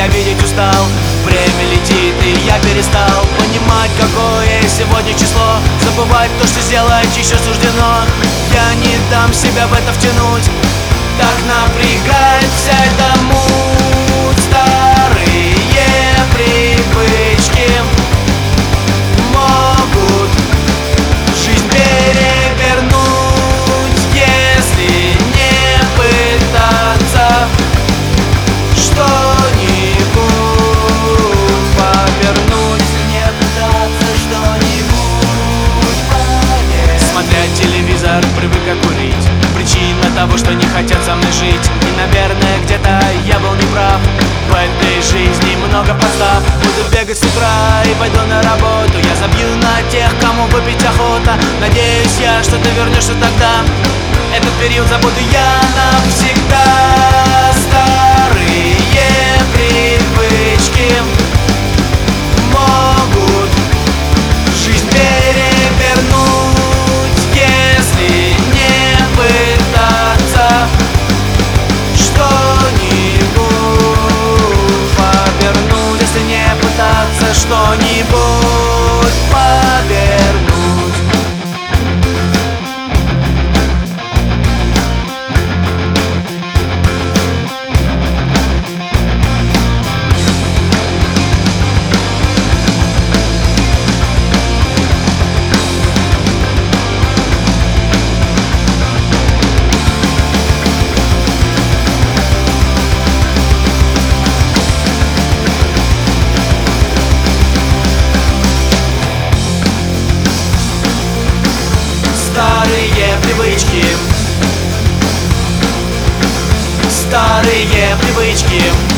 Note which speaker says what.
Speaker 1: я видеть устал. Время летит, и я перестал понимать, какое сегодня число. Забывать то, что сделать еще суждено. Я не дам себя в это втянуть. Так напрягает вся эта муть. Старые привычки могут жизнь перевернуть, если не пытаться что-нибудь повернуть. Не пытаться что-нибудь повернуть. Смотря телевизор, привык курить. Причина того, что не хотят со мной жить. И, наверное, где-то я был неправ. В этой жизни много постав. Буду бегать с утра и пойду на работу. Я забью на тех, кому выпить охота. Надеюсь я, что ты вернешься тогда. Этот период забуду я навсегда. Старые привычки могут жизнь перевернуть, если не пытаться что-нибудь повернуть, если не пытаться что-нибудь повернуть. Старые привычки